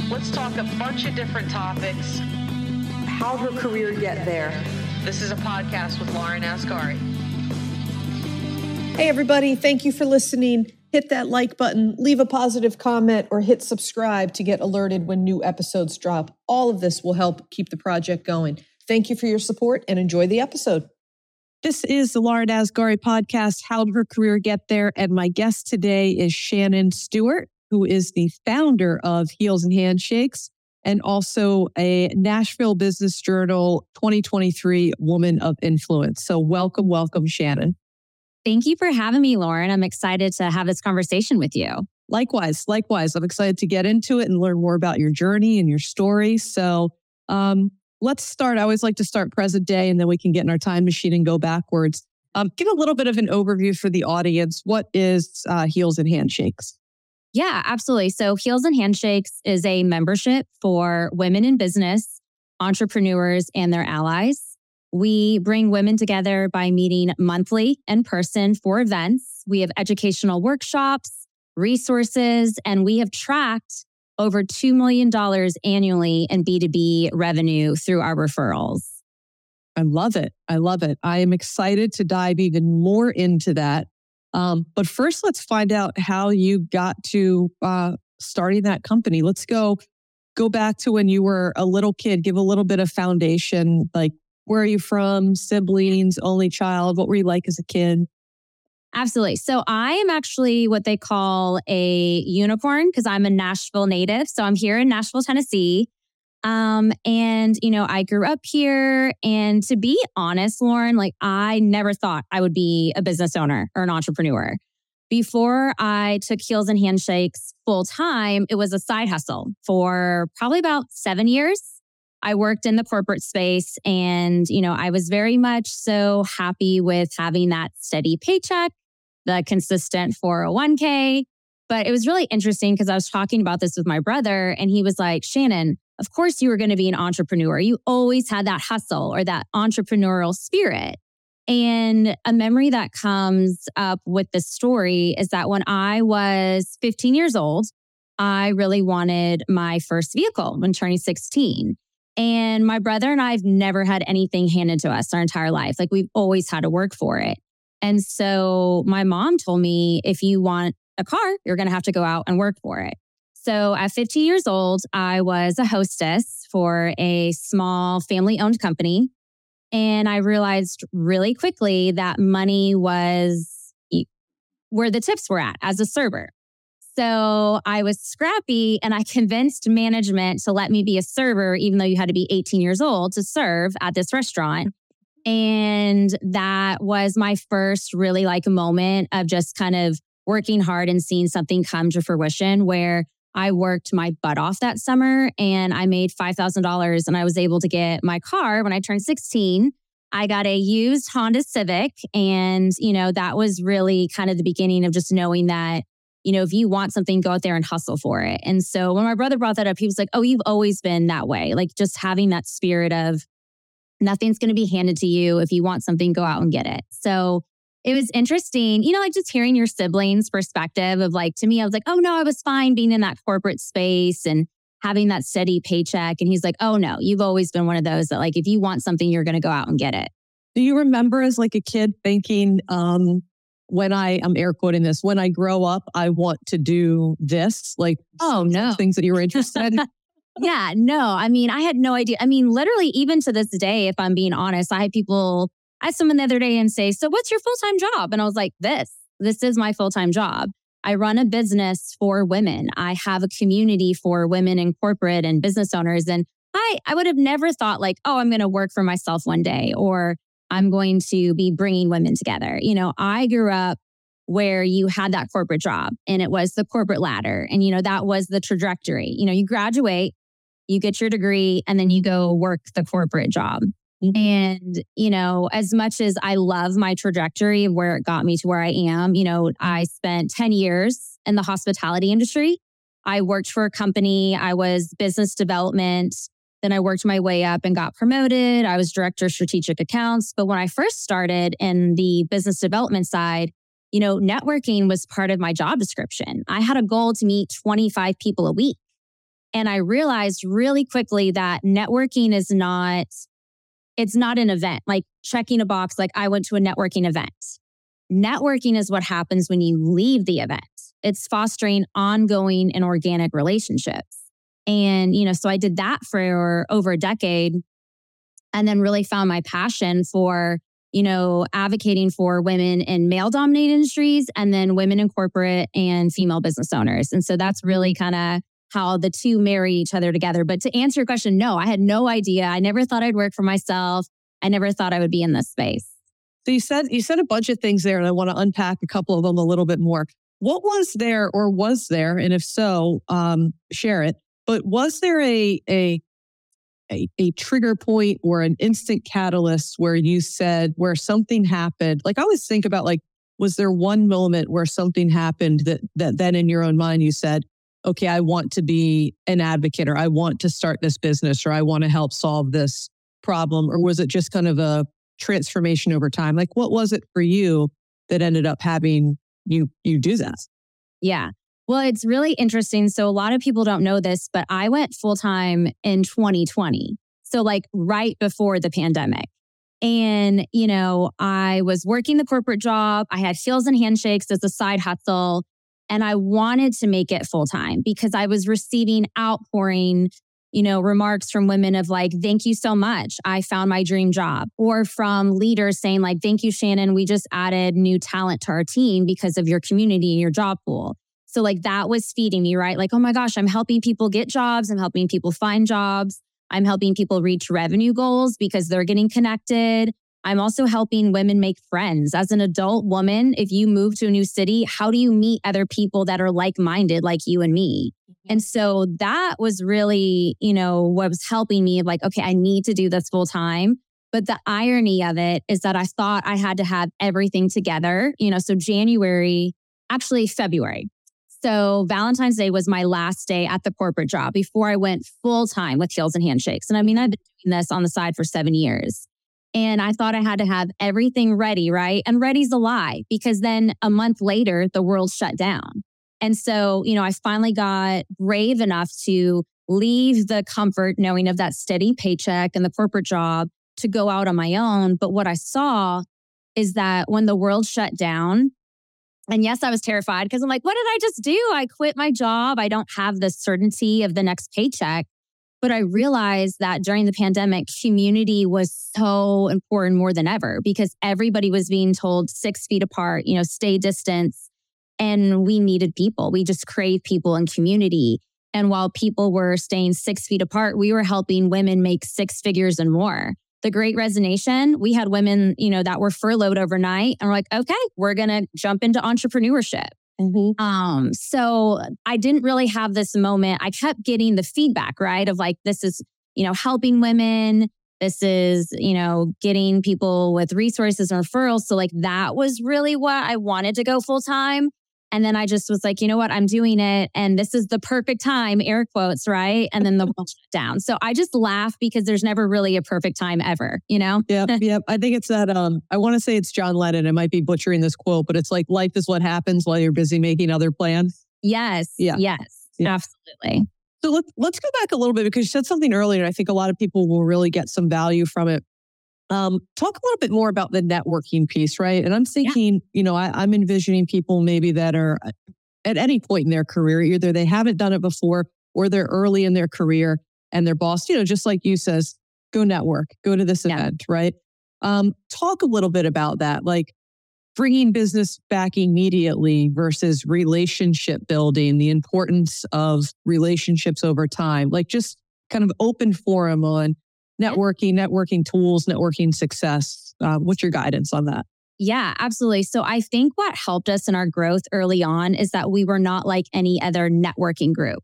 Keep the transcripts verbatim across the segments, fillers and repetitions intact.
Let's talk a bunch of different topics. How'd her career get there? This is a podcast with Lauren Asghari. Hey, everybody. Thank you for listening. Hit that like button, leave a positive comment, or hit subscribe to get alerted when new episodes drop. All of this will help keep the project going. Thank you for your support and enjoy the episode. This is the Lauren Asghari podcast, How'd Her Career Get There? And my guest today is Shannon Stewart, who is the founder of Heels and Handshakes and also a Nashville Business Journal twenty twenty-three Woman of Influence. So welcome, welcome, Shannon. Thank you for having me, Lauren. I'm excited to have this conversation with you. Likewise, likewise. I'm excited to get into it and learn more about your journey and your story. So um, let's start. I always like to start present day, and then we can get in our time machine and go backwards. Um, give a little bit of an overview for the audience. What is uh, Heels and Handshakes? Yeah, absolutely. So Heels and Handshakes is a membership for women in business, entrepreneurs, and their allies. We bring women together by meeting monthly in person for events. We have educational workshops, resources, and we have tracked over two million dollars annually in B two B revenue through our referrals. I love it. I love it. I am excited to dive even more into that. Um, but first, let's find out how you got to uh, starting that company. Let's go go back to when you were a little kid. Give a little bit of foundation, like where are you from? Siblings, only child? What were you like as a kid? Absolutely. So I am actually what they call a unicorn because I'm a Nashville native. So I'm here in Nashville, Tennessee. Um, and, you know, I grew up here. And to be honest, Lauren, like I never thought I would be a business owner or an entrepreneur. Before I took Heels and Handshakes full time, it was a side hustle for probably about seven years. I worked in the corporate space and, you know, I was very much so happy with having that steady paycheck, the consistent four oh one k. But it was really interesting because I was talking about this with my brother and he was like, Shannon, of course you were going to be an entrepreneur. You always had that hustle or that entrepreneurial spirit. And a memory that comes up with this story is that when I was fifteen years old, I really wanted my first vehicle when turning sixteen. And my brother and I have never had anything handed to us our entire life. Like we've always had to work for it. And so my mom told me, if you want a car, you're going to have to go out and work for it. So at fifteen years old, I was a hostess for a small family-owned company. And I realized really quickly that money was where the tips were at as a server. So I was scrappy and I convinced management to let me be a server, even though you had to be eighteen years old to serve at this restaurant. And that was my first really like moment of just kind of working hard and seeing something come to fruition where I worked my butt off that summer and I made five thousand dollars and I was able to get my car when I turned sixteen. I got a used Honda Civic. And, you know, that was really kind of the beginning of just knowing that, you know, if you want something, go out there and hustle for it. And so when my brother brought that up, he was like, oh, you've always been that way. Like just having that spirit of nothing's going to be handed to you. If you want something, go out and get it. So it was interesting, you know, like just hearing your siblings' perspective of like, to me, I was like, oh no, I was fine being in that corporate space and having that steady paycheck. And he's like, oh no, you've always been one of those that like, if you want something, you're going to go out and get it. Do you remember as like a kid thinking, um, when I, I'm air quoting this, when I grow up, I want to do this? Like, oh no, things that you were interested in? Yeah, no, I mean, I had no idea. I mean, literally, even to this day, if I'm being honest, I had people, I had someone the other day and say, so what's your full-time job? And I was like, this, this is my full-time job. I run a business for women. I have a community for women in corporate and business owners. And I, I would have never thought like, oh, I'm going to work for myself one day, or I'm going to be bringing women together. You know, I grew up where you had that corporate job and it was the corporate ladder. And, you know, that was the trajectory. You know, you graduate, you get your degree, and then you go work the corporate job. Mm-hmm. And, you know, as much as I love my trajectory of where it got me to where I am, you know, I spent ten years in the hospitality industry. I worked for a company. I was business development. Then I worked my way up and got promoted. I was director of strategic accounts. But when I first started in the business development side, you know, networking was part of my job description. I had a goal to meet twenty-five people a week. And I realized really quickly that networking is not, it's not an event, like checking a box, like I went to a networking event. Networking is what happens when you leave the event. It's fostering ongoing and organic relationships. And, you know, so I did that for over a decade and then really found my passion for, you know, advocating for women in male dominated industries and then women in corporate and female business owners. And so that's really kind of how the two marry each other together. But to answer your question, no, I had no idea. I never thought I'd work for myself. I never thought I would be in this space. So you said you said a bunch of things there, and I want to unpack a couple of them a little bit more. What was there, or was there, and if so, um, share it. But was there a a a, a trigger point or an instant catalyst where you said, where something happened? Like I always think about, like, was there one moment where something happened that that then in your own mind you said, okay, I want to be an advocate, or I want to start this business, or I want to help solve this problem? Or was it just kind of a transformation over time? Like, what was it for you that ended up having you you do that? Yeah. Well, it's really interesting. So a lot of people don't know this, but I went full-time in twenty twenty. So like right before the pandemic. And, you know, I was working the corporate job. I had Heels and Handshakes as a side hustle. And I wanted to make it full-time because I was receiving outpouring, you know, remarks from women of like, thank you so much, I found my dream job. Or from leaders saying like, thank you, Shannon, we just added new talent to our team because of your community and your job pool. So like that was feeding me, right? Like, oh my gosh, I'm helping people get jobs. I'm helping people find jobs. I'm helping people reach revenue goals because they're getting connected. I'm also helping women make friends. As an adult woman, if you move to a new city, how do you meet other people that are like-minded like you and me? Mm-hmm. And so that was really, you know, what was helping me of like, okay, I need to do this full time. But the irony of it is that I thought I had to have everything together, you know, so January, actually February. So Valentine's Day was my last day at the corporate job before I went full time with Heels and Handshakes. And I mean, I've been doing this on the side for seven years. And I thought I had to have everything ready, right? And ready's a lie, because then a month later, the world shut down. And so, you know, I finally got brave enough to leave the comfort knowing of that steady paycheck and the corporate job to go out on my own. But what I saw is that when the world shut down, and yes, I was terrified because I'm like, what did I just do? I quit my job. I don't have the certainty of the next paycheck. But I realized that during the pandemic, community was so important more than ever because everybody was being told six feet apart, you know, stay distance. And we needed people. We just craved people and community. And while people were staying six feet apart, we were helping women make six figures and more. The Great Resignation, we had women, you know, that were furloughed overnight and we're like, okay, we're going to jump into entrepreneurship. Mm-hmm. Um, so I didn't really have this moment. I kept getting the feedback, right? Of like, this is, you know, helping women. This is, you know, getting people with resources and referrals. So like that was really what I wanted to go full time. And then I just was like, you know what, I'm doing it. And this is the perfect time, air quotes, right? And then the world shut down. So I just laugh because there's never really a perfect time ever, you know? Yeah, yeah. I think it's that, um, I want to say it's John Lennon. I might be butchering this quote, but it's like, life is what happens while you're busy making other plans. Yes. Yeah. Yes. Yeah. Absolutely. So let's, let's go back a little bit because you said something earlier. And I think a lot of people will really get some value from it. Um, talk a little bit more about the networking piece, right? And I'm thinking, yeah. you know, I, I'm envisioning people maybe that are at any point in their career, either they haven't done it before or they're early in their career and their boss, you know, just like you says, go network, go to this yeah. event, right? Um, talk a little bit about that, like bringing business back immediately versus relationship building, the importance of relationships over time, like just kind of open forum on networking, networking tools, networking success. Uh, what's your guidance on that? Yeah, absolutely. So I think what helped us in our growth early on is that we were not like any other networking group.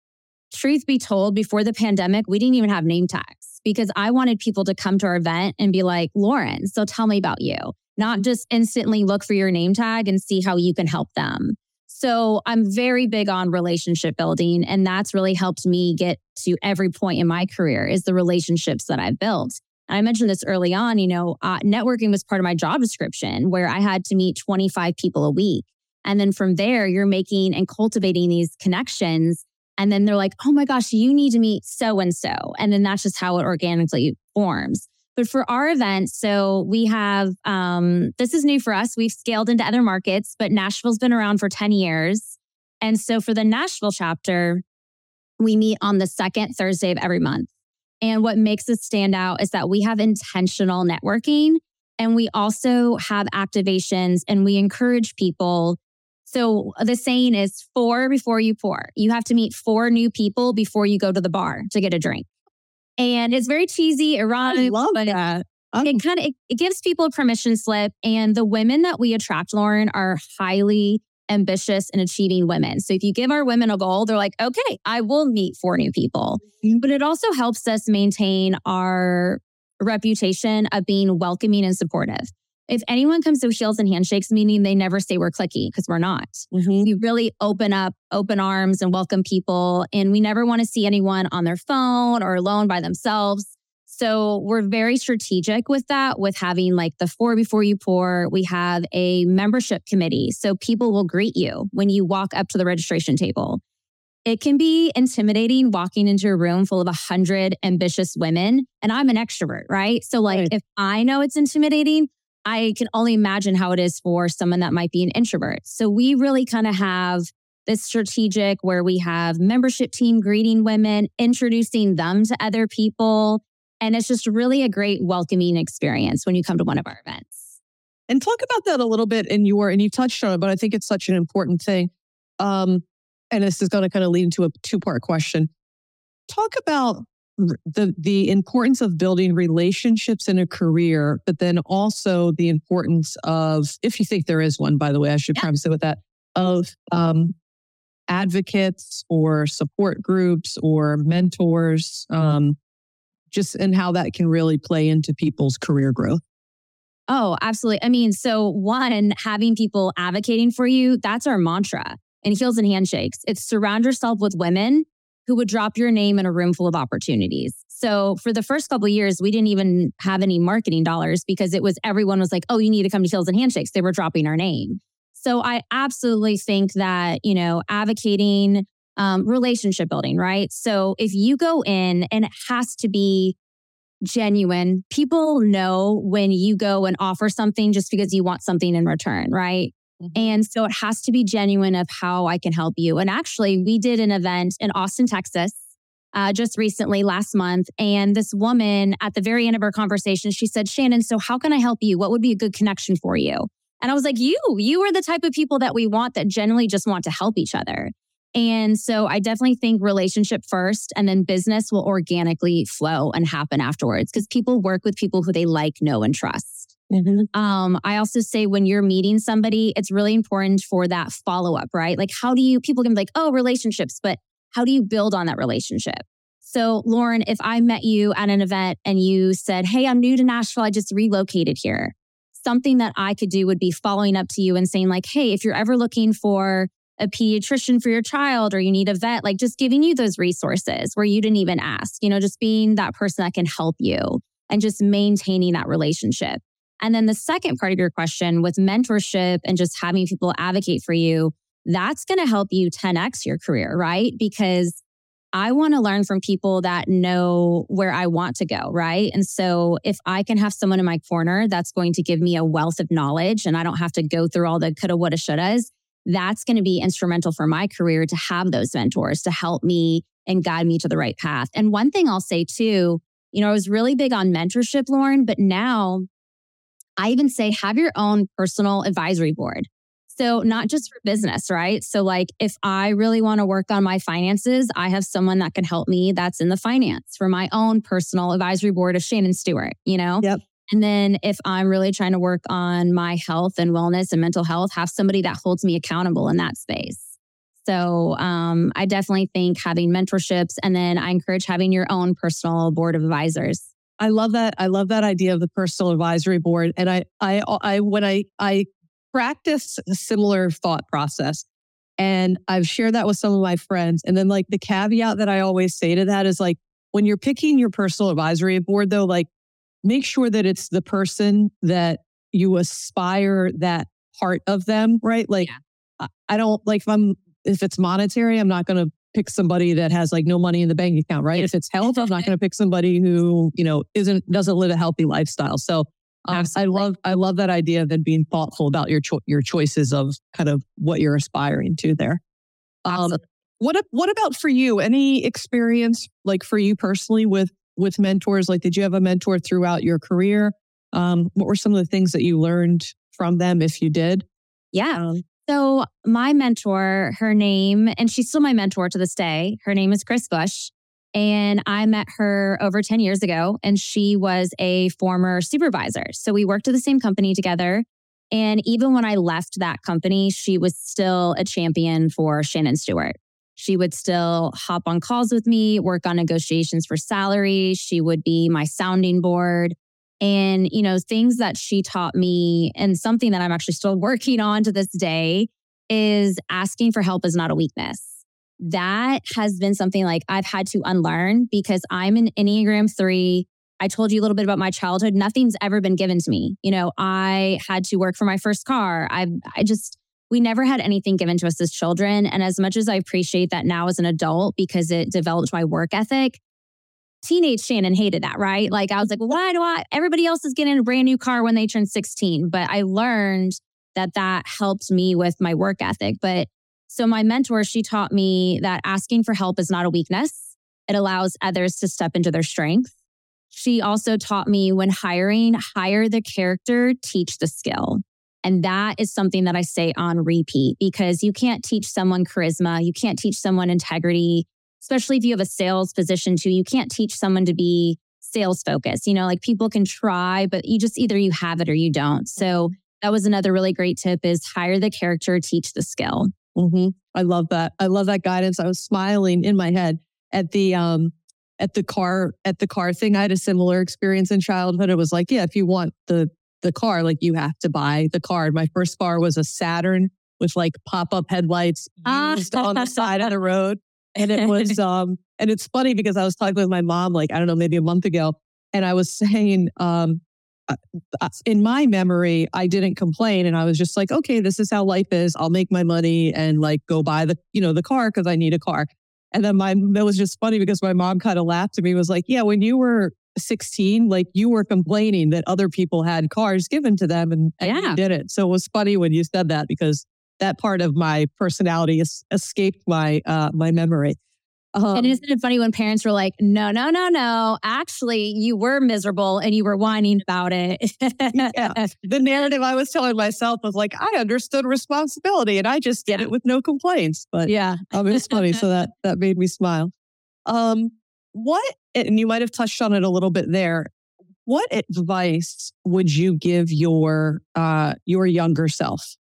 Truth be told, before the pandemic, we didn't even have name tags because I wanted people to come to our event and be like, Lauren, so tell me about you. Not just instantly look for your name tag and see how you can help them. So I'm very big on relationship building, and that's really helped me get to every point in my career is the relationships that I've built. And I mentioned this early on, you know, uh, networking was part of my job description where I had to meet twenty-five people a week. And then from there, you're making and cultivating these connections And then they're like, oh my gosh, you need to meet so-and-so. And then that's just how it organically forms. But for our events, so we have, um, this is new for us. We've scaled into other markets, but Nashville's been around for ten years. And so for the Nashville chapter, we meet on the second Thursday of every month. And what makes us stand out is that we have intentional networking, and we also have activations, and we encourage people. So the saying is four before you pour. You have to meet four new people before you go to the bar to get a drink. And it's very cheesy, erotic. I love but that. It, it kind of it, it gives people a permission slip. And the women that we attract, Lauren, are highly ambitious and achieving women. So if you give our women a goal, they're like, okay, I will meet four new people. Mm-hmm. But it also helps us maintain our reputation of being welcoming and supportive. If anyone comes to Heels and Handshakes meeting, they never say we're cliquey, because we're not. Mm-hmm. We really open up, open arms and welcome people. And we never want to see anyone on their phone or alone by themselves. So we're very strategic with that, with having like the four before you pour. We have a membership committee. So people will greet you when you walk up to the registration table. It can be intimidating walking into a room full of a hundred ambitious women. And I'm an extrovert, right? So like right. if I know it's intimidating, I can only imagine how it is for someone that might be an introvert. So we really kind of have this strategic where we have membership team greeting women, introducing them to other people. And it's just really a great welcoming experience when you come to one of our events. And talk about that a little bit in your, and you touched on it, but I think it's such an important thing. Um, and this is going to kind of lead into a two-part question. Talk about the the importance of building relationships in a career, but then also the importance of, if you think there is one, by the way, I should yeah. preface it with that, of um, advocates or support groups or mentors, um, just and how that can really play into people's career growth. Oh, absolutely. I mean, so one, having people advocating for you, that's our mantra in Heels and Handshakes. It's surround yourself with women who would drop your name in a room full of opportunities. So for the first couple of years, we didn't even have any marketing dollars because it was everyone was like, oh, you need to come to Heels and Handshakes. They were dropping our name. So I absolutely think that, you know, advocating, um, relationship building, right? So if you go in and it has to be genuine, people know when you go and offer something just because you want something in return, right? Mm-hmm. And so it has to be genuine of how I can help you. And actually, we did an event in Austin, Texas, uh, just recently last month. And this woman at the very end of our conversation, she said, Shannon, so how can I help you? What would be a good connection for you? And I was like, you, you are the type of people that we want that generally just want to help each other. And so I definitely think relationship first, and then business will organically flow and happen afterwards because people work with people who they like, know, and trust. Mm-hmm. Um, I also say when you're meeting somebody, it's really important for that follow-up, right? Like how do you, people can be like, oh, relationships, but how do you build on that relationship? So Lauren, if I met you at an event and you said, hey, I'm new to Nashville, I just relocated here. Something that I could do would be following up to you and saying like, hey, if you're ever looking for a pediatrician for your child or you need a vet, like just giving you those resources where you didn't even ask, you know, just being that person that can help you and just maintaining that relationship. And then the second part of your question with mentorship and just having people advocate for you, that's going to help you ten X your career, right? Because I want to learn from people that know where I want to go, right? And so if I can have someone in my corner that's going to give me a wealth of knowledge and I don't have to go through all the coulda, woulda, shouldas, that's going to be instrumental for my career to have those mentors to help me and guide me to the right path. And one thing I'll say too, you know, I was really big on mentorship, Lauren, but now I even say have your own personal advisory board. So not just for business, right? So like if I really want to work on my finances, I have someone that can help me that's in the finance for my own personal advisory board of Shannon Stewart, you know? Yep. And then if I'm really trying to work on my health and wellness and mental health, have somebody that holds me accountable in that space. So um, I definitely think having mentorships, and then I encourage having your own personal board of advisors. I love that. I love that idea of the personal advisory board. And I, I, I, when I, I practice a similar thought process, and I've shared that with some of my friends. And then like the caveat that I always say to that is like, when you're picking your personal advisory board though, like make sure that it's the person that you aspire that part of them, right? Like yeah. I don't like if I'm, if it's monetary, I'm not going to pick somebody that has like no money in the bank account, right? If it's health, I'm not going to pick somebody who, you know, isn't, doesn't live a healthy lifestyle. So um, I love, I love that idea of then being thoughtful about your, cho- your choices of kind of what you're aspiring to there. Um, what, what about for you? Any experience like for you personally with, with mentors? Like, did you have a mentor throughout your career? Um, what were some of the things that you learned from them if you did? Yeah. Um, so my mentor, her name, and she's still my mentor to this day. Her name is Chris Bush. And I met her over ten years ago, and she was a former supervisor. So we worked at the same company together. And even when I left that company, she was still a champion for Shannon Stewart. She would still hop on calls with me, work on negotiations for salary. She would be my sounding board. And, you know, things that she taught me, and something that I'm actually still working on to this day, is asking for help is not a weakness. That has been something like I've had to unlearn because I'm an Enneagram three. I told you a little bit about my childhood. Nothing's ever been given to me. You know, I had to work for my first car. I I just, we never had anything given to us as children. And as much as I appreciate that now as an adult because it developed my work ethic, teenage Shannon hated that, right? Like I was like, why do I, everybody else is getting a brand new car when they turn sixteen. But I learned that that helped me with my work ethic. But so my mentor, she taught me that asking for help is not a weakness. It allows others to step into their strength. She also taught me when hiring, hire the character, teach the skill. And that is something that I say on repeat because you can't teach someone charisma. You can't teach someone integrity, especially if you have a sales position too. You can't teach someone to be sales focused. You know, like people can try, but you just either you have it or you don't. So that was another really great tip is hire the character, teach the skill. Mm-hmm. I love that. I love that guidance. I was smiling in my head at the um at the car at the car thing. I had a similar experience in childhood. It was like, yeah, if you want the the car, like you have to buy the car. My first car was a Saturn with like pop-up headlights used on the side of the road. And it was um and it's funny because I was talking with my mom like, I don't know, maybe a month ago. And I was saying, um, in my memory, I didn't complain. And I was just like, okay, this is how life is. I'll make my money and like go buy the, you know, the car because I need a car. And then my, that was just funny because my mom kind of laughed at me, was like, yeah, when you were sixteen, like you were complaining that other people had cars given to them and, and yeah. you didn't. So it was funny when you said that because that part of my personality es- escaped my, uh, my memory. Um, and isn't it funny when parents were like, no, no, no, no. Actually, you were miserable and you were whining about it. Yeah. The narrative I was telling myself was like, I understood responsibility and I just did it with no complaints. But yeah, um, it's funny. So that that made me smile. Um, what, and you might have touched on it a little bit there. What advice would you give your uh, your younger self?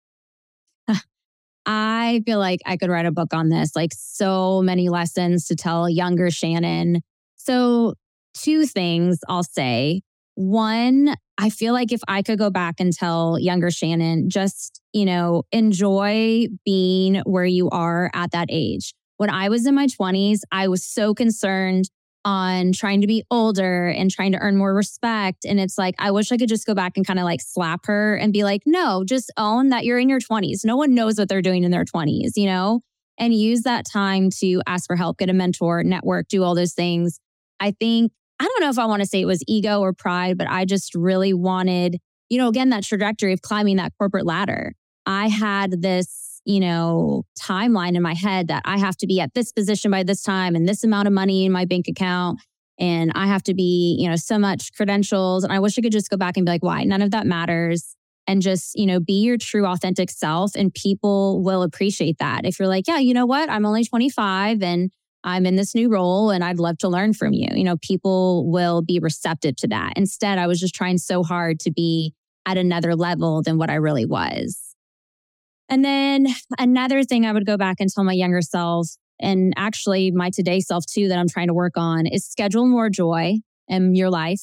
I feel like I could write a book on this, like so many lessons to tell younger Shannon. So two things I'll say. One, I feel like if I could go back and tell younger Shannon, just, you know, enjoy being where you are at that age. When I was in my twenties, I was so concerned on trying to be older and trying to earn more respect. And it's like, I wish I could just go back and kind of like slap her and be like, no, just own that you're in your twenties. No one knows what they're doing in their twenties, you know, and use that time to ask for help, get a mentor, network, do all those things. I think, I don't know if I want to say it was ego or pride, but I just really wanted, you know, again, that trajectory of climbing that corporate ladder. I had this, you know, timeline in my head that I have to be at this position by this time and this amount of money in my bank account. And I have to be, you know, so much credentials. And I wish I could just go back and be like, why? None of that matters. And just, you know, be your true authentic self and people will appreciate that. If you're like, yeah, you know what? I'm only twenty-five and I'm in this new role and I'd love to learn from you. You know, people will be receptive to that. Instead, I was just trying so hard to be at another level than what I really was. And then another thing I would go back and tell my younger self, and actually my today self too, that I'm trying to work on, is schedule more joy in your life.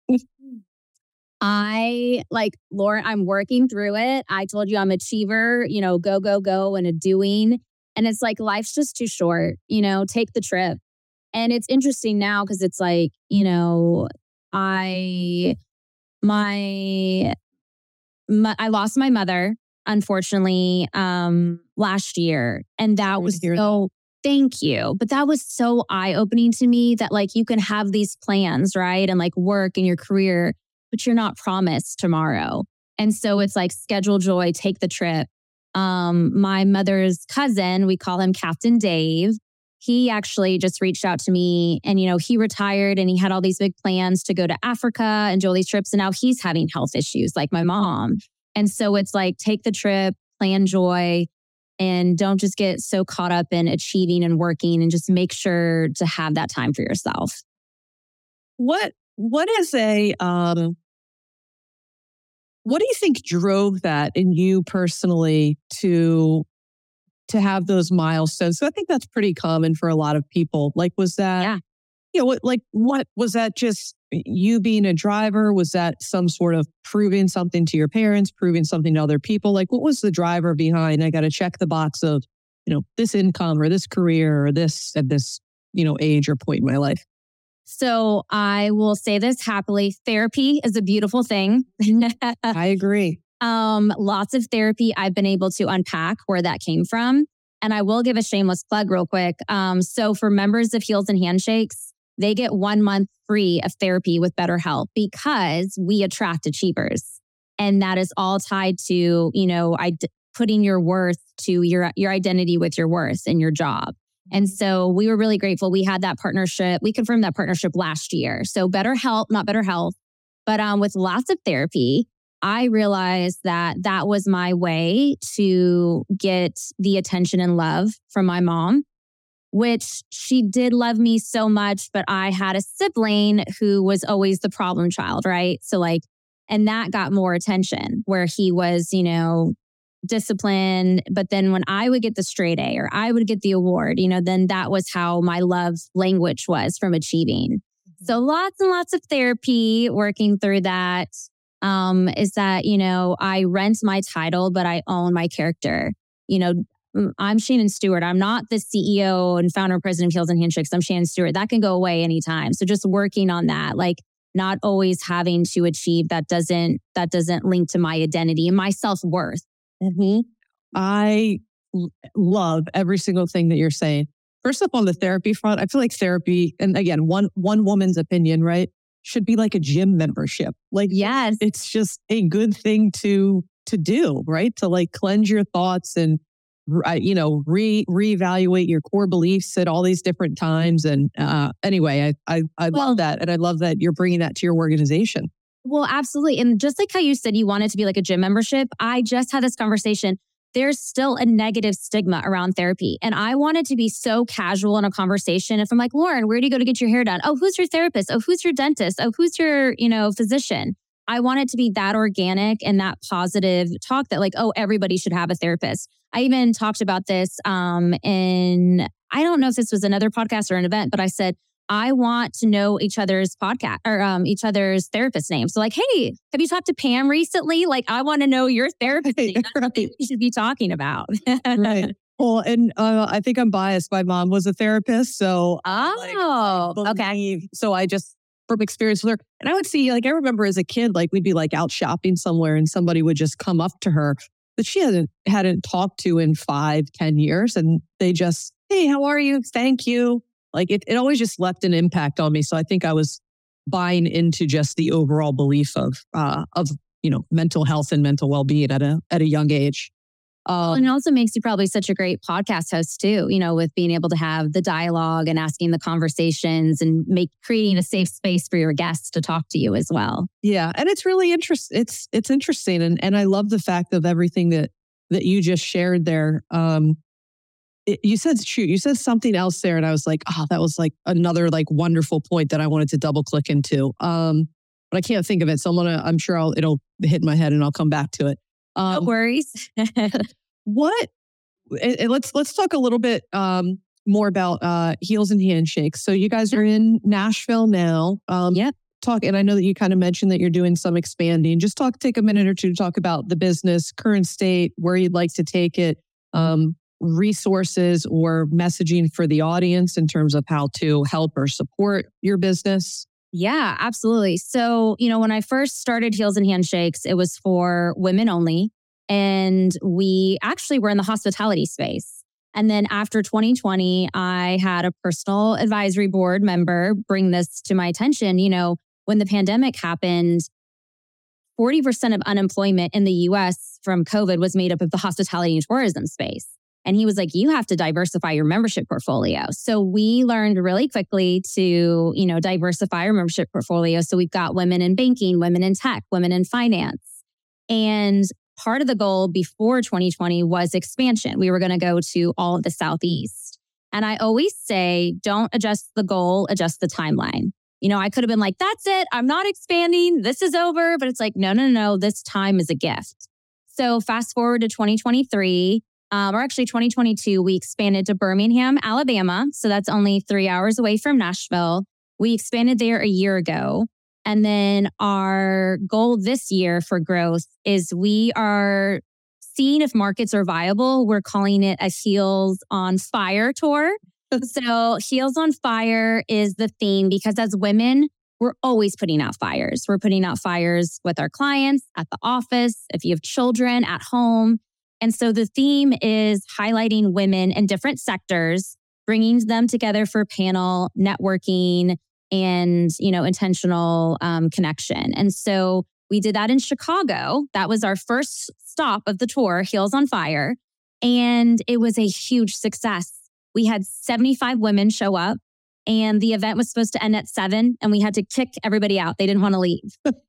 I like, Lauren, I'm working through it. I told you I'm an achiever, you know, go, go, go and a doing. And it's like, life's just too short, you know, take the trip. And it's interesting now because it's like, you know, I, my, my, I lost my mother, unfortunately, um, last year. And that was so, thank you. But that was so eye-opening to me that like you can have these plans, right? And like work in your career, but you're not promised tomorrow. And so it's like schedule joy, take the trip. Um, my mother's cousin, we call him Captain Dave. He actually just reached out to me and, you know, he retired and he had all these big plans to go to Africa and do all these trips. And now he's having health issues like my mom. And so it's like, take the trip, plan joy, and don't just get so caught up in achieving and working, and just make sure to have that time for yourself. What, what is a, um, what do you think drove that in you personally to, to have those milestones? So I think that's pretty common for a lot of people. Like, was that, Yeah. you know, what, like, what was that just you being a driver? Was that some sort of proving something to your parents, proving something to other people? Like, what was the driver behind, I got to check the box of, you know, this income or this career or this at this, you know, age or point in my life? So I will say this happily. Therapy is a beautiful thing. I agree. Um, lots of therapy. I've been able to unpack where that came from. And I will give a shameless plug real quick. Um, so for members of Heels and Handshakes, they get one month free of therapy with BetterHelp because we attract achievers. And that is all tied to, you know, I, putting your worth to your, your identity with your worth and your job. And so we were really grateful. We had that partnership. We confirmed that partnership last year. So BetterHelp, not BetterHealth, but um, with lots of therapy, I realized that that was my way to get the attention and love from my mom, which she did love me so much, but I had a sibling who was always the problem child, right? So like, and that got more attention where he was, you know, disciplined. But then when I would get the straight A or I would get the award, you know, then that was how my love language was from achieving. Mm-hmm. So lots and lots of therapy working through that. Um, is that, you know, I rent my title, but I own my character. You know, I'm Shannon Stewart. I'm not the C E O and founder and president of Heels and Handshakes. I'm Shannon Stewart. That can go away anytime. So just working on that, like not always having to achieve that doesn't, that doesn't link to my identity and my self-worth. Mm-hmm. I l- love every single thing that you're saying. First up on the therapy front, I feel like therapy, and again, one, one woman's opinion, right? Should be like a gym membership. Like, yes, it's just a good thing to, to do, right? To like cleanse your thoughts and, you know, re reevaluate your core beliefs at all these different times. And uh, anyway, I, I, I well, love that. And I love that you're bringing that to your organization. Well, absolutely. And just like how you said you wanted to be like a gym membership, I just had this conversation. There's still a negative stigma around therapy. And I wanted to be so casual in a conversation. If I'm like, Lauren, where do you go to get your hair done? Oh, who's your therapist? Oh, who's your dentist? Oh, who's your, you know, physician? I want it to be that organic and that positive talk that like, oh, everybody should have a therapist. I even talked about this um, in, I don't know if this was another podcast or an event, but I said, I want to know each other's podcast or um, each other's therapist names. So like, hey, have you talked to Pam recently? Like, I want to know your therapist name. That's what you should be talking about. Right. Well, and uh, I think I'm biased. My mom was a therapist. So, oh, like, okay. So I just, from experience with her, and I would see, like, I remember as a kid, like we'd be like out shopping somewhere and somebody would just come up to her that she hadn't, hadn't talked to in five, ten years. And they just, hey, how are you? Thank you. Like it, it always just left an impact on me. So I think I was buying into just the overall belief of, uh, of, you know, mental health and mental well-being at a, at a young age. Um, well, and it also makes you probably such a great podcast host too, you know, with being able to have the dialogue and asking the conversations and make creating a safe space for your guests to talk to you as well. Yeah. And it's really interesting. It's, it's interesting. And, and I love the fact of everything that, that you just shared there. Um, It, you said, shoot, you said something else there. And I was like, oh, that was like another like wonderful point that I wanted to double click into. Um, but I can't think of it. So I'm going to, I'm sure I'll, it'll hit my head and I'll come back to it. Um, no worries. what, and, and let's, let's talk a little bit um, more about uh, Heels and Handshakes. So you guys are in Nashville now. Um, yep. Talk, and I know that you kind of mentioned that you're doing some expanding. Just talk, take a minute or two to talk about the business, current state, where you'd like to take it. Um, resources or messaging for the audience in terms of how to help or support your business? Yeah, absolutely. So, you know, when I first started Heels and Handshakes, it was for women only. And we actually were in the hospitality space. And then after twenty twenty, I had a personal advisory board member bring this to my attention. You know, when the pandemic happened, forty percent of unemployment in the U S from COVID was made up of the hospitality and tourism space. And he was like, you have to diversify your membership portfolio. So we learned really quickly to, you know, diversify our membership portfolio. So we've got women in banking, women in tech, women in finance. And part of the goal before twenty twenty was expansion. We were going to go to all of the Southeast. And I always say, don't adjust the goal, adjust the timeline. You know, I could have been like, that's it. I'm not expanding. This is over. But it's like, no, no, no, this time is a gift. So fast forward to twenty twenty-three, um, or actually twenty twenty-two, we expanded to Birmingham, Alabama. So that's only three hours away from Nashville. We expanded there a year ago. And then our goal this year for growth is we are seeing if markets are viable. We're calling it a Heels on Fire tour. So Heels on Fire is the theme because as women, we're always putting out fires. We're putting out fires with our clients, at the office, if you have children, at home. And so the theme is highlighting women in different sectors, bringing them together for panel, networking, and, you know, intentional um, connection. And so we did that in Chicago. That was our first stop of the tour, Heels on Fire. And it was a huge success. We had seventy-five women show up and the event was supposed to end at seven and we had to kick everybody out. They didn't want to leave.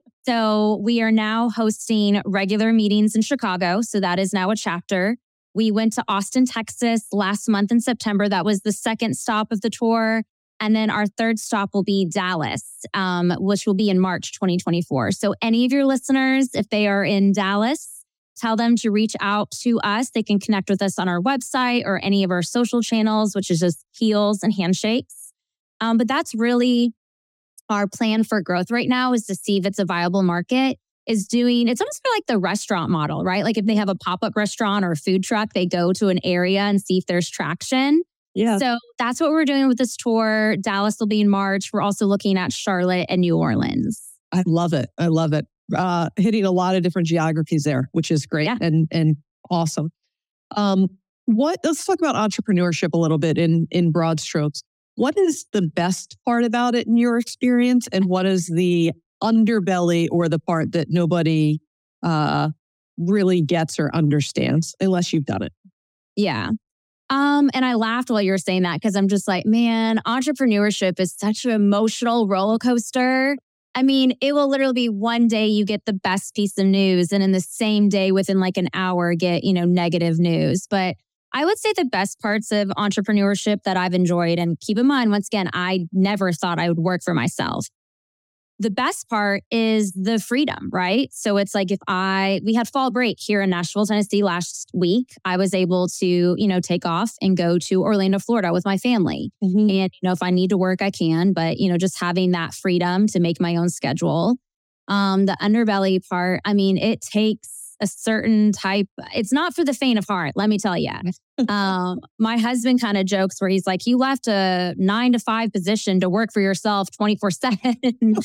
So we are now hosting regular meetings in Chicago. So that is now a chapter. We went to Austin, Texas last month in September. That was the second stop of the tour. And then our third stop will be Dallas, um, which will be in March twenty twenty-four. So any of your listeners, if they are in Dallas, tell them to reach out to us. They can connect with us on our website or any of our social channels, which is just Heels and Handshakes. Um, but that's really our plan for growth right now is to see if it's a viable market. Is doing, it's almost like the restaurant model, right? Like if they have a pop-up restaurant or a food truck, they go to an area and see if there's traction. Yeah. So that's what we're doing with this tour. Dallas will be in March. We're also looking at Charlotte and New Orleans. I love it. I love it. Uh, hitting a lot of different geographies there, which is great Yeah. and and awesome. Um, what? Let's talk about entrepreneurship a little bit in in broad strokes. What is the best part about it in your experience, and what is the underbelly or the part that nobody uh, really gets or understands unless you've done it? Yeah. Um, and I laughed while you were saying that because I'm just like, man, entrepreneurship is such an emotional roller coaster. I mean, it will literally be one day you get the best piece of news and in the same day within like an hour get, you know, negative news. But I would say the best parts of entrepreneurship that I've enjoyed, and keep in mind, once again, I never thought I would work for myself. The best part is the freedom, right? So it's like if I, we had fall break here in Nashville, Tennessee last week. I was able to, you know, take off and go to Orlando, Florida with my family. Mm-hmm. And, you know, if I need to work, I can, but, you know, just having that freedom to make my own schedule. Um, the underbelly part, I mean, it takes a certain type, it's not for the faint of heart, let me tell you. um, my husband kind of jokes where he's like, you left a nine to five position to work for yourself twenty-four seven.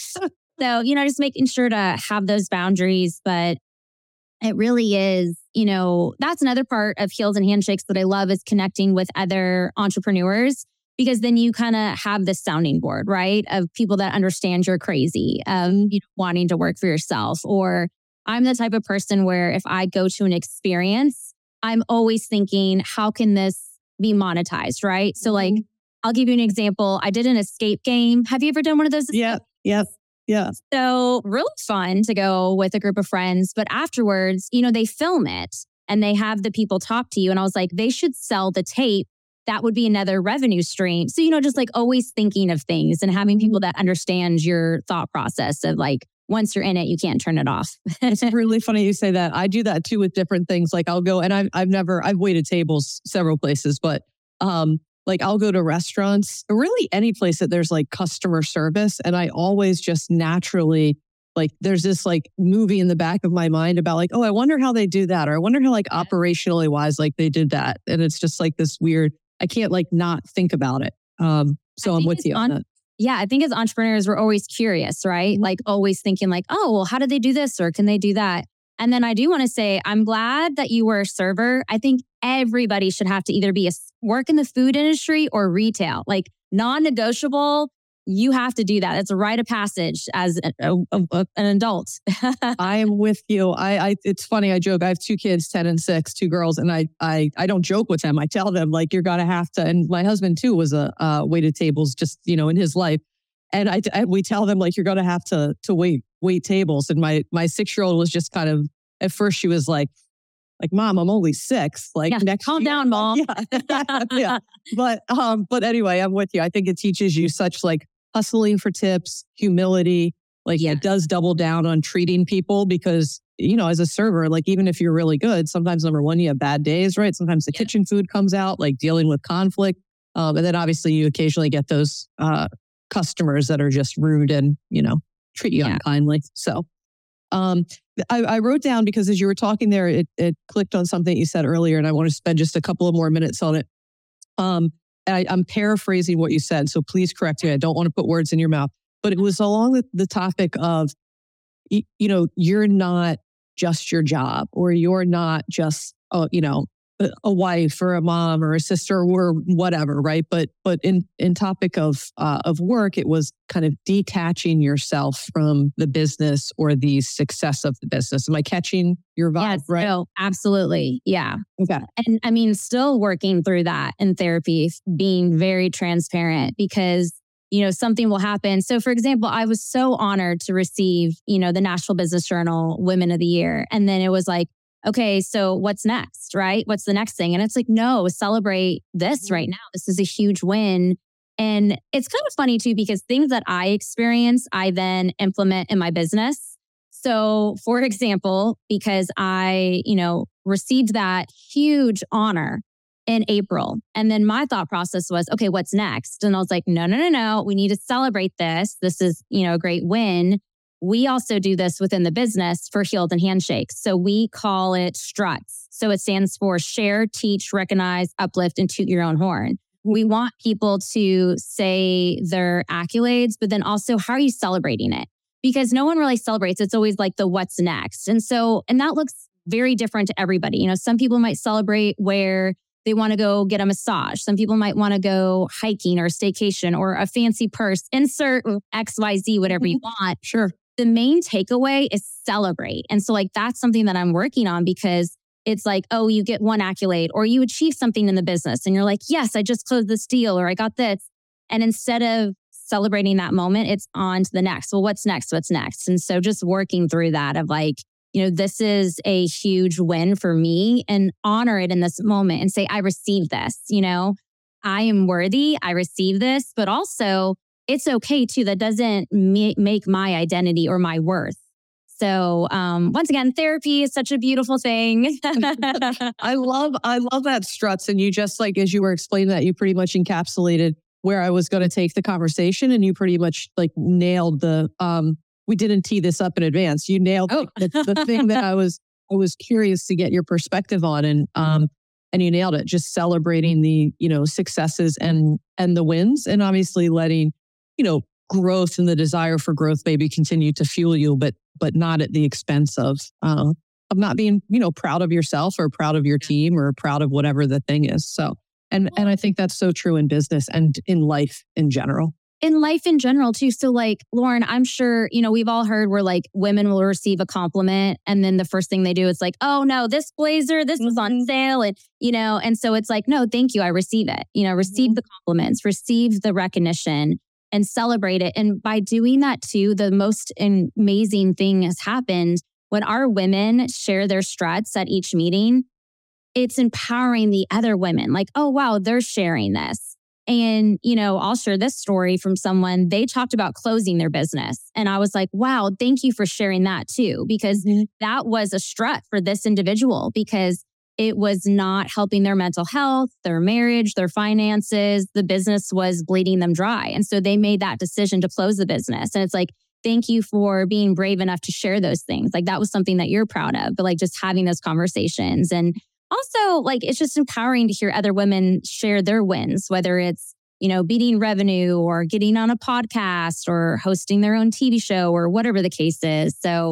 So, you know, just making sure to have those boundaries. But it really is, you know, that's another part of Heels and Handshakes that I love is connecting with other entrepreneurs, because then you kind of have this sounding board, right? Of people that understand you're crazy, of you know, wanting to work for yourself. Or I'm the type of person where if I go to an experience, I'm always thinking, how can this be monetized, right? So like, I'll give you an example. I did an escape game. Have you ever done one of those? Yeah, yeah, yeah. So really fun to go with a group of friends. But afterwards, you know, they film it and they have the people talk to you. And I was like, they should sell the tape. That would be another revenue stream. So, you know, just like always thinking of things and having people that understand your thought process of like, once you're in it, you can't turn it off. It's really funny you say that. I do that too with different things. Like I'll go and I've, I've never, I've waited tables several places, but um, like I'll go to restaurants, or really any place that there's like customer service. And I always just naturally, like there's this like movie in the back of my mind about like, oh, I wonder how they do that. Or I wonder how like operationally wise, like they did that. And it's just like this weird, I can't like not think about it. Um, so I'm with you on, on that. Yeah, I think as entrepreneurs, we're always curious, right? Like always thinking like, oh, well, how did they do this? Or can they do that? And then I do want to say, I'm glad that you were a server. I think everybody should have to either be a work in the food industry or retail, like non-negotiable. You have to do that. It's a rite of passage as a, a, a, an adult. I am with you. I, I, it's funny. I joke. I have two kids, ten and six, two girls, and I, I, I don't joke with them. I tell them like you're gonna have to. And my husband too was a uh, waited tables, just you know, in his life. And I, I we tell them like you're gonna have to to wait wait tables. And my my six year old was just kind of at first she was like. Like, Mom, I'm only six. Like, yeah, next calm year. down, Mom. Yeah. yeah. But, um, but anyway, I'm with you. I think it teaches you such like hustling for tips, humility. Like, yeah. It does double down on treating people because, you know, as a server, like, even if you're really good, sometimes number one, you have bad days, right? Sometimes the yeah. kitchen food comes out, like dealing with conflict. Um, and then obviously you occasionally get those uh, customers that are just rude and, you know, treat you yeah. unkindly. So, Um, I, I wrote down because as you were talking there, it, it clicked on something you said earlier, and I want to spend just a couple of more minutes on it. Um, I, I'm paraphrasing what you said, so please correct me. I don't want to put words in your mouth, but it was along the, the topic of, you, you know, you're not just your job, or you're not just, uh, you know, a, a wife or a mom or a sister or whatever, right? But but in in topic of uh, of work, it was kind of detaching yourself from the business or the success of the business. Am I catching your vibe? Yes, right? No, absolutely. Yeah. Okay. And I mean, still working through that in therapy, being very transparent because, you know, something will happen. So for example, I was so honored to receive, you know, the Nashville Business Journal Women of the Year. And then it was like, okay, so what's next, right? What's the next thing? And it's like, no, celebrate this right now. This is a huge win. And it's kind of funny too, because things that I experience, I then implement in my business. So for example, because I, you know, received that huge honor in April. And then my thought process was, okay, what's next? And I was like, no, no, no, no. We need to celebrate this. This is, you know, a great win. We also do this within the business for Healed and Handshakes. So we call it STRUTS. So it stands for Share, Teach, Recognize, Uplift, and Toot Your Own Horn. We want people to say their accolades, but then also how are you celebrating it? Because no one really celebrates. It's always like the what's next. And so, and that looks very different to everybody. You know, some people might celebrate where they want to go get a massage. Some people might want to go hiking or staycation or a fancy purse, insert X, Y, Z, whatever you want. Sure. The main takeaway is celebrate. And so like, that's something that I'm working on because it's like, oh, you get one accolade or you achieve something in the business and you're like, yes, I just closed this deal or I got this. And instead of celebrating that moment, it's on to the next. Well, what's next? What's next? And so just working through that of like, you know, this is a huge win for me and honor it in this moment and say, I received this, you know, I am worthy. I received this, but also it's okay too. That doesn't ma- make my identity or my worth. So um, once again, therapy is such a beautiful thing. I love, I love that STRUTS. And you just like, as you were explaining that, you pretty much encapsulated where I was going to take the conversation, and you pretty much like nailed the, um, we didn't tee this up in advance. You nailed oh. the, the thing that I was, I was curious to get your perspective on, and, um, and you nailed it. Just celebrating the, you know, successes and, and the wins, and obviously letting, you know, growth and the desire for growth maybe continue to fuel you, but but not at the expense of um, of not being, you know, proud of yourself or proud of your team or proud of whatever the thing is. So, and and I think that's so true in business and in life in general. In life in general too. So like, Lauren, I'm sure, you know, we've all heard where like women will receive a compliment and then the first thing they do is like, oh no, this blazer, this was on sale. And, you know, and so it's like, no, thank you. I receive it, you know, receive mm-hmm. the compliments, receive the recognition, and celebrate it. And by doing that too, the most amazing thing has happened when our women share their struts at each meeting. It's empowering the other women. Like, oh, wow, they're sharing this. And, you know, I'll share this story from someone. They talked about closing their business. And I was like, wow, thank you for sharing that too, because mm-hmm. that was a strut for this individual because it was not helping their mental health, their marriage, their finances. The business was bleeding them dry. And so they made that decision to close the business. And it's like, thank you for being brave enough to share those things. Like that was something that you're proud of, but like just having those conversations. And also like, it's just empowering to hear other women share their wins, whether it's, you know, beating revenue or getting on a podcast or hosting their own T V show or whatever the case is. So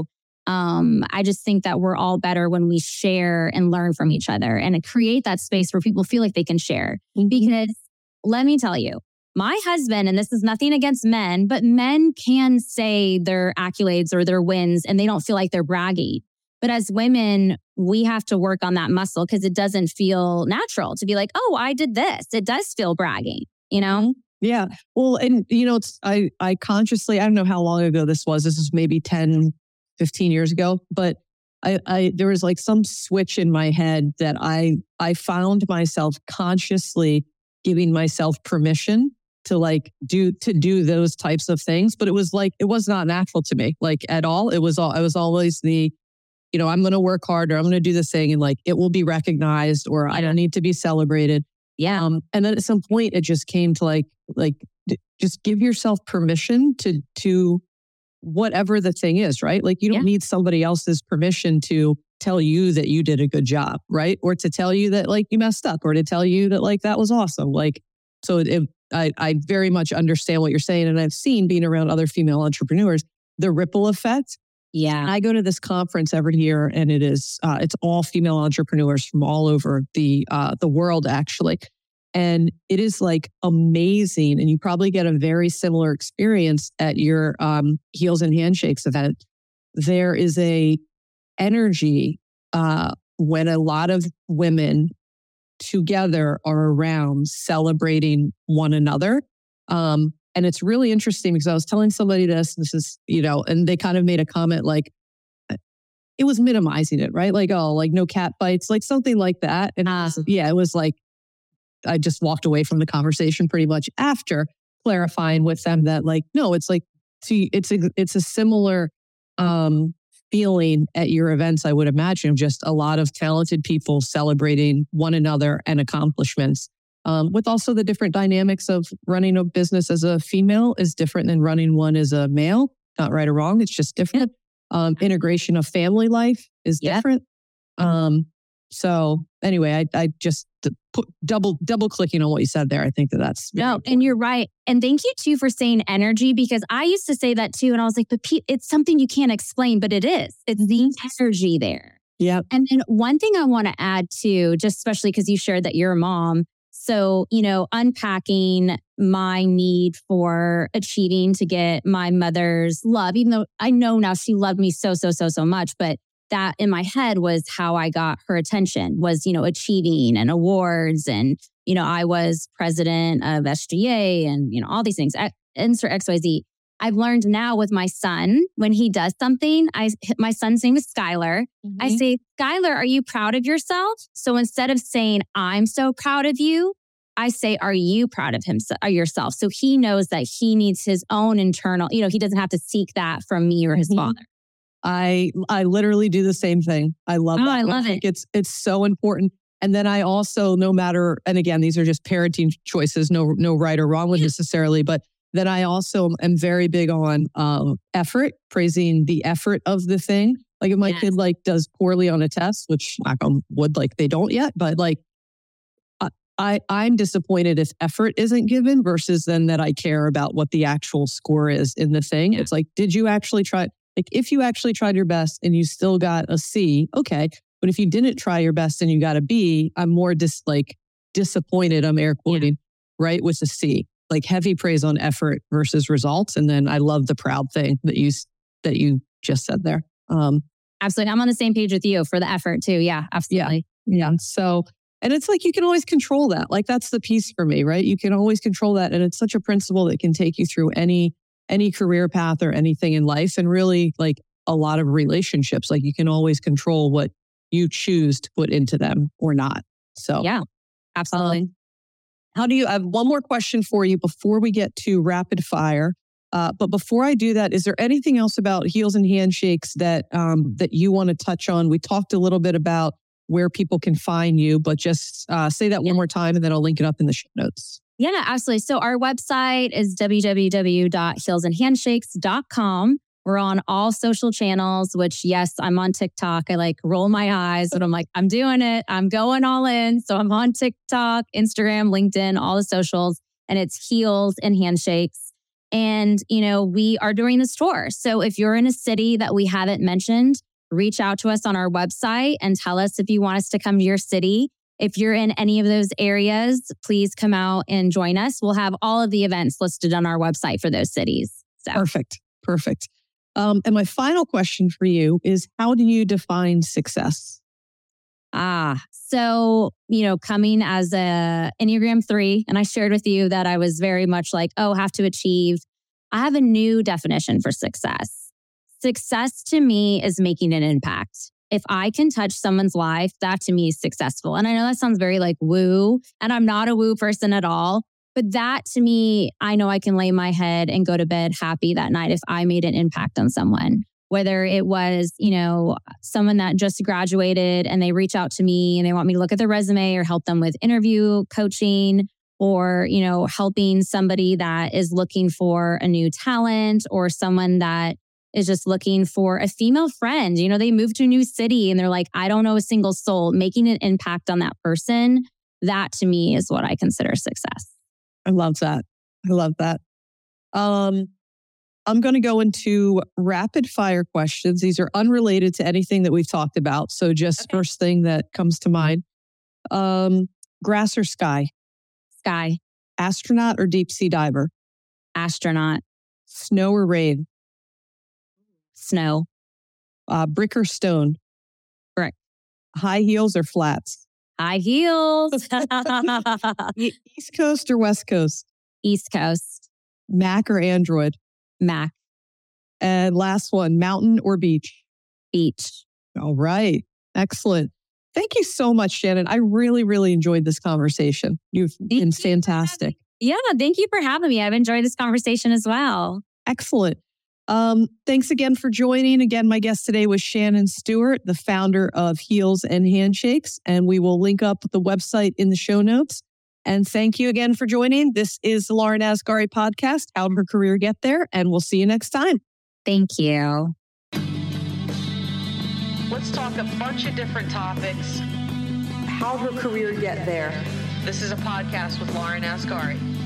Um, I just think that we're all better when we share and learn from each other and create that space where people feel like they can share. Mm-hmm. Because let me tell you, my husband, and this is nothing against men, but men can say their accolades or their wins and they don't feel like they're bragging. But as women, we have to work on that muscle because it doesn't feel natural to be like, oh, I did this. It does feel bragging, you know? Yeah. Well, and you know, it's, I, I consciously, I don't know how long ago this was. This is maybe ten, fifteen years ago, but I, I, there was like some switch in my head that I, I found myself consciously giving myself permission to like do, to do those types of things. But it was like, it was not natural to me, like at all. It was all, I was always the, you know, I'm going to work harder. I'm going to do this thing and like, it will be recognized or I don't need to be celebrated. Yeah. Um, and then at some point it just came to like, like d- just give yourself permission to, to whatever the thing is, right? Like you don't yeah. need somebody else's permission to tell you that you did a good job, right? Or to tell you that like you messed up or to tell you that like that was awesome. Like, so it, I, I very much understand what you're saying. And I've seen being around other female entrepreneurs, the ripple effect. Yeah. I go to this conference every year and it is, uh, it's all female entrepreneurs from all over the, uh, the world actually. And it is like amazing. And you probably get a very similar experience at your um, Heels and Handshakes event. There is a energy uh, when a lot of women together are around celebrating one another. Um, and it's really interesting because I was telling somebody this, this is, you know, and they kind of made a comment like, it was minimizing it, right? Like, oh, like no cat bites, like something like that. And uh, yeah, it was like, I just walked away from the conversation pretty much after clarifying with them that like, no, it's like, see, it's a, it's a similar um, feeling at your events, I would imagine, just a lot of talented people celebrating one another and accomplishments. Um, with also the different dynamics of running a business as a female is different than running one as a male. Not right or wrong, it's just different. Yeah. Um, integration of family life is yeah. different. Um, So anyway, I, I just put double double clicking on what you said there. I think that that's no, important. And you're right. And thank you too for saying energy because I used to say that too, and I was like, but Pete, it's something you can't explain, but it is. It's the energy there. Yeah. And then one thing I want to add too, just especially because you shared that you're a mom. So you know, unpacking my need for achieving to get my mother's love, even though I know now she loved me so so so so much, but that in my head was how I got her attention was, you know, achieving and awards. And, you know, I was president of S G A and, you know, all these things, insert X Y Z. I've learned now with my son, when he does something, I my son's name is Skylar. Mm-hmm. I say, Skylar, are you proud of yourself? So instead of saying, I'm so proud of you, I say, are you proud of himself or yourself? So he knows that he needs his own internal, you know, he doesn't have to seek that from me or his mm-hmm. father. I I literally do the same thing. I love oh, that. I love I think it. It's it's so important. And then I also, no matter, and again, these are just parenting choices, no no right or wrong with necessarily, but then I also am very big on um, effort, praising the effort of the thing. Like if my yes. kid like does poorly on a test, which knock on wood, like they don't yet, but like I I'm disappointed if effort isn't given versus then that I care about what the actual score is in the thing. Yeah. It's like, did you actually try? Like if you actually tried your best and you still got a C, okay. But if you didn't try your best and you got a B, I'm more dis like disappointed. I'm air quoting, yeah. right? With a C, like heavy praise on effort versus results. And then I love the proud thing that you that you just said there. Um, absolutely, I'm on the same page with you for the effort too. Yeah, absolutely. Yeah, yeah. So, and it's like you can always control that. Like that's the piece for me, right? You can always control that, and it's such a principle that can take you through any. any career path or anything in life and really like a lot of relationships. Like you can always control what you choose to put into them or not. So yeah, absolutely. Um, how do you, I have one more question for you before we get to rapid fire. Uh, but before I do that, is there anything else about Heels and Handshakes that, um, that you want to touch on? We talked a little bit about where people can find you, but just uh, say that yeah. one more time and then I'll link it up in the show notes. Yeah, absolutely. So our website is w w w dot heels and handshakes dot com. We're on all social channels, which yes, I'm on TikTok. I like roll my eyes, but I'm like, I'm doing it. I'm going all in. So I'm on TikTok, Instagram, LinkedIn, all the socials, and it's Heels and Handshakes. And, you know, we are doing this tour. So if you're in a city that we haven't mentioned, reach out to us on our website and tell us if you want us to come to your city. If you're in any of those areas, please come out and join us. We'll have all of the events listed on our website for those cities. So. Perfect. Perfect. Um, and my final question for you is, how do you define success? Ah, so, you know, coming as a Enneagram three, and I shared with you that I was very much like, oh, have to achieve. I have a new definition for success. Success to me is making an impact. If I can touch someone's life, that to me is successful. And I know that sounds very like woo, and I'm not a woo person at all. But that to me, I know I can lay my head and go to bed happy that night if I made an impact on someone. Whether it was, you know, someone that just graduated and they reach out to me and they want me to look at their resume or help them with interview coaching, or, you know, helping somebody that is looking for a new talent, or someone that is just looking for a female friend. You know, they moved to a new city and they're like, I don't know a single soul. Making an impact on that person, that to me is what I consider success. I love that. I love that. Um, I'm going to go into rapid fire questions. These are unrelated to anything that we've talked about. So just okay. First thing that comes to mind. Um, grass or sky? Sky. Astronaut or deep sea diver? Astronaut. Snow or rain? Snow. Uh, brick or stone? Brick. High heels or flats? High heels. East Coast or West Coast? East Coast. Mac or Android? Mac. And last one, mountain or beach? Beach. All right. Excellent. Thank you so much, Shannon. I really, really enjoyed this conversation. You've thank been fantastic. Yeah, thank you for having me. I've enjoyed this conversation as well. Excellent. Um, thanks again for joining. Again, my guest today was Shannon Stewart, the founder of Heels and Handshakes, and we will link up the website in the show notes. And thank you again for joining. This is the Lauren Asgari podcast, How Did Her Career Get There? And we'll see you next time. Thank you. Let's talk a bunch of different topics. How her career get there. This is a podcast with Lauren Asgari.